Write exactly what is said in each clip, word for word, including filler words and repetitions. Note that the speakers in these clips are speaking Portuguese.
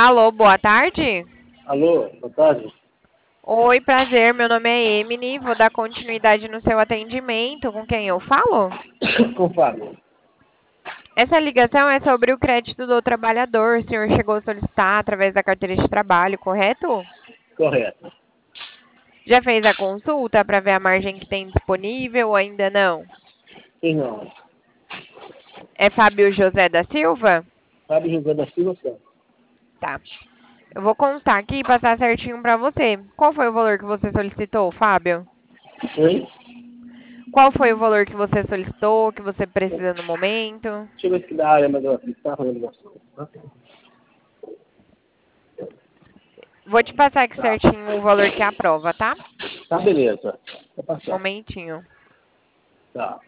Alô, boa tarde. Alô, boa tarde. Oi, prazer. Meu nome é Emily. Vou dar continuidade no seu atendimento. Com quem eu falo? Com o Fábio. Essa ligação é sobre o crédito do trabalhador. O senhor chegou a solicitar através da carteira de trabalho, correto? Correto. Já fez a consulta para ver a margem que tem disponível ou ainda não? Quem não? É Fábio José da Silva? Fábio José da Silva Santos. Tá. Eu vou constar aqui e passar certinho para você. Qual foi o valor que você solicitou, Fábio? Oi? Qual foi o valor que você solicitou, que você precisa no momento? Deixa eu ver se da área, mas eu está fazendo ligação. Tá? Vou te passar aqui Tá. certinho o valor que é a prova, tá? Tá, beleza. Tá passando. Momentinho. Tá.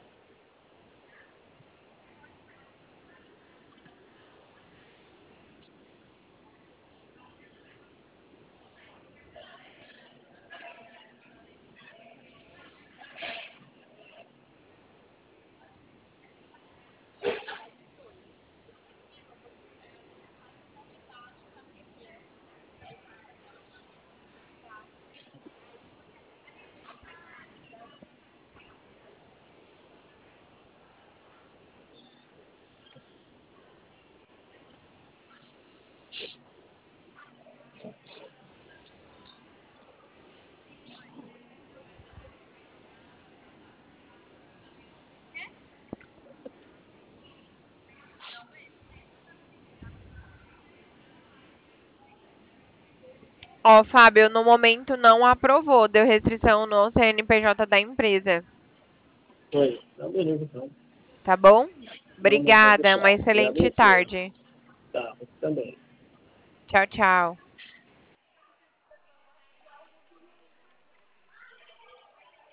Ó, Fábio, no momento não aprovou, deu restrição no C N P J da empresa, Oi. Tá, beleza, então. tá bom? Não, não pode Obrigada, uma deixar. excelente Agradecer. tarde. Tá, você também. Tchau, tchau.